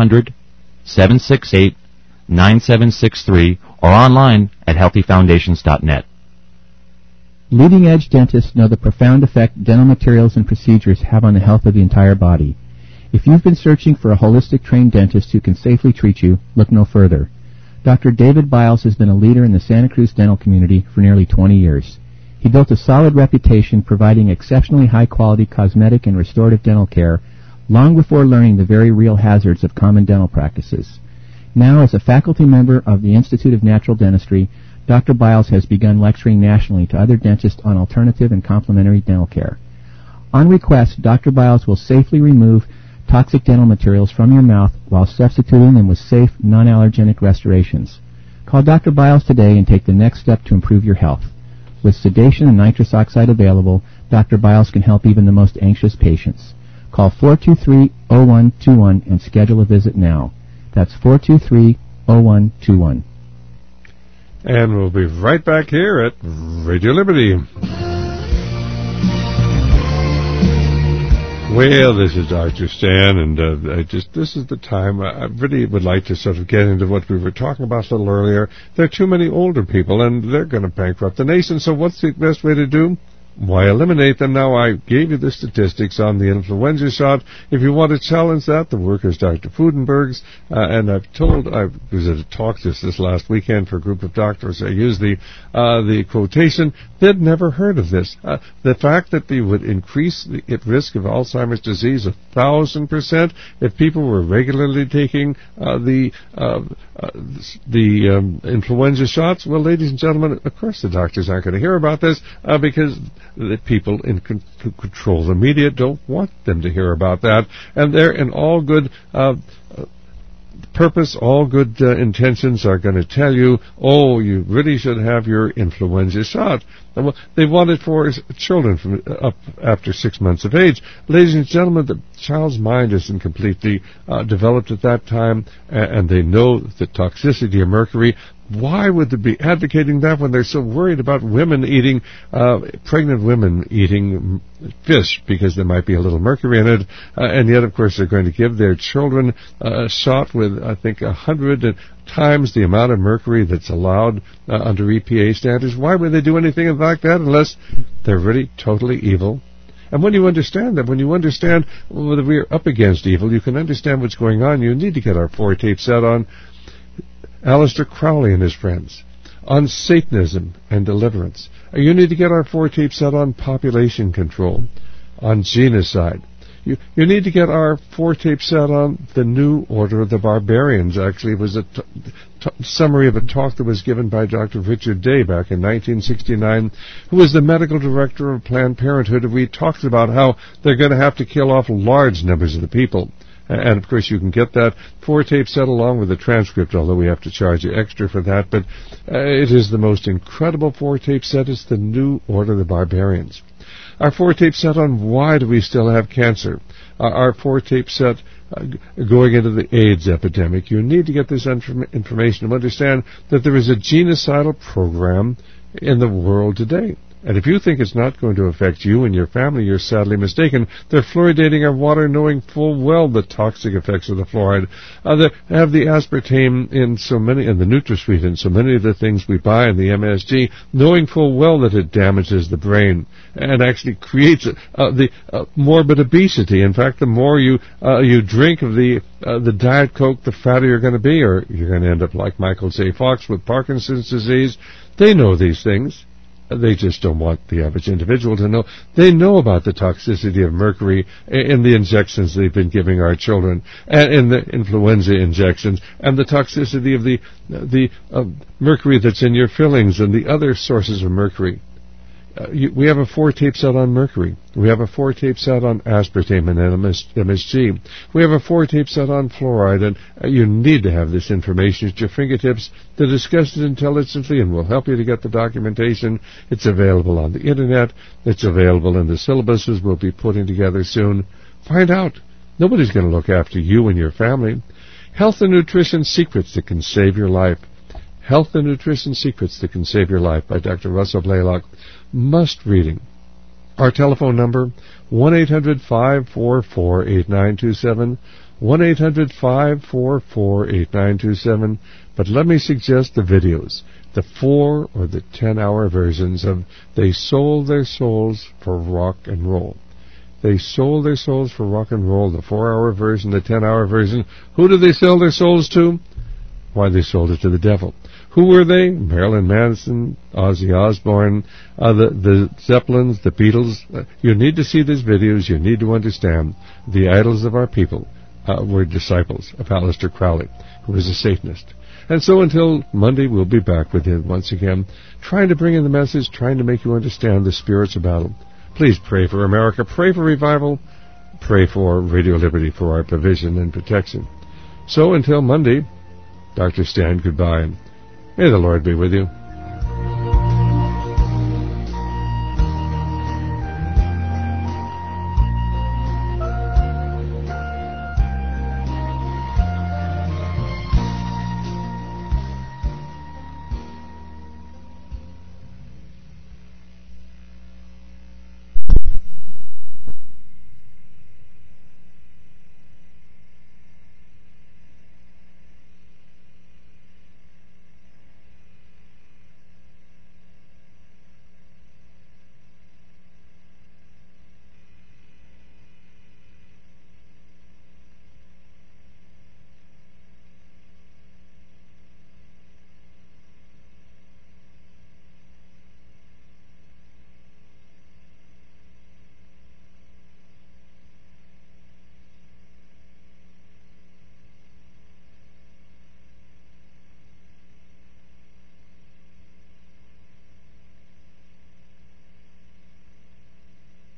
Speaker 7: 1-800-768-9763 or online at healthyfoundations.net.
Speaker 8: Leading-edge dentists know the profound effect dental materials and procedures have on the health of the entire body. If you've been searching for a holistic trained dentist who can safely treat you, look no further. Dr. David Biles has been a leader in the Santa Cruz dental community for nearly 20 years. He built a solid reputation providing exceptionally high-quality cosmetic and restorative dental care long before learning the very real hazards of common dental practices. Now, as a faculty member of the Institute of Natural Dentistry, Dr. Biles has begun lecturing nationally to other dentists on alternative and complementary dental care. On request, Dr. Biles will safely remove toxic dental materials from your mouth while substituting them with safe, non-allergenic restorations. Call Dr. Biles today and take the next step to improve your health. With sedation and nitrous oxide available, Dr. Biles can help even the most anxious patients. Call 423-0121 and schedule a visit now. That's 423-0121.
Speaker 1: And we'll be right back here at Radio Liberty. Well, this is Dr. Stan, and this is the time I really would like to sort of get into what we were talking about a little earlier. There are too many older people, and they're going to bankrupt the nation, so what's the best way to do? Why eliminate them? Now, I gave you the statistics on the influenza shot. If you want to challenge that, the work is Dr. Fudenberg's, and I was at a talk just this last weekend for a group of doctors. I used the quotation. They'd never heard of this. The fact that they would increase the risk of Alzheimer's disease 1,000% if people were regularly taking the influenza shots. Well, ladies and gentlemen, of course the doctors aren't going to hear about this because the people who control the media don't want them to hear about that, and they're in all good purpose, all good intentions are going to tell you, oh, you really should have your influenza shot. Well, they want it for children from up after 6 months of age. Ladies and gentlemen, the child's mind isn't completely developed at that time, and they know the toxicity of mercury. Why would they be advocating that when they're so worried about women eating, pregnant women eating fish because there might be a little mercury in it, and yet, of course, they're going to give their children a shot with, I think, 100 times the amount of mercury that's allowed under EPA standards. Why would they do anything like that unless they're really totally evil? And when you understand that, when you understand whether we're up against evil, you can understand what's going on. You need to get our 4-tape set on Aleister Crowley and his friends, on Satanism and deliverance. You need to get our 4-tape set on population control, on genocide. You need to get our 4-tape set on the New Order of the Barbarians. Actually, it was a summary of a talk that was given by Dr. Richard Day back in 1969, who was the medical director of Planned Parenthood, and we talked about how they're going to have to kill off large numbers of the people. And, of course, you can get that 4-tape set along with the transcript, although we have to charge you extra for that. But it is the most incredible 4-tape set. It's the New Order of the Barbarians. Our 4-tape set on why do we still have cancer. Our 4-tape set going into the AIDS epidemic. You need to get this information to understand that there is a genocidal program in the world today. And if you think it's not going to affect you and your family, you're sadly mistaken. They're fluoridating our water, knowing full well the toxic effects of the fluoride. They have the aspartame in so many, and the NutraSweet in so many of the things we buy in the MSG, knowing full well that it damages the brain and actually creates the morbid obesity. In fact, the more you drink of the Diet Coke, the fatter you're going to be, or you're going to end up like Michael J. Fox with Parkinson's disease. They know these things. They just don't want the average individual to know. They know about the toxicity of mercury in the injections they've been giving our children, and in the influenza injections, and the toxicity of the mercury that's in your fillings and the other sources of mercury. We have a 4-tape set on mercury. We have a 4-tape set on aspartame and MSG. We have a 4-tape set on fluoride, and you need to have this information at your fingertips to discuss it intelligently, and we'll help you to get the documentation. It's available on the Internet. It's available in the syllabuses we'll be putting together soon. Find out. Nobody's going to look after you and your family. Health and Nutrition Secrets That Can Save Your Life. Health and Nutrition Secrets That Can Save Your Life by Dr. Russell Blaylock. Must reading. Our telephone number, 1-800-544-8927, 1-800-544-8927. But let me suggest the videos, the 4 or the 10-hour versions of They Sold Their Souls for Rock and Roll. They sold their souls for rock and roll, the 4-hour version, the 10-hour version. Who did they sell their souls to? Why, they sold it to the devil. Who were they? Marilyn Manson, Ozzy Osbourne, the Zeppelins, the Beatles. You need to see these videos. You need to understand the idols of our people were disciples of Aleister Crowley, who was a Satanist. And so until Monday, we'll be back with you once again, trying to bring in the message, trying to make you understand the spirits of battle. Please pray for America, pray for revival, pray for Radio Liberty for our provision and protection. So until Monday, Dr. Stan, goodbye. May the Lord be with you.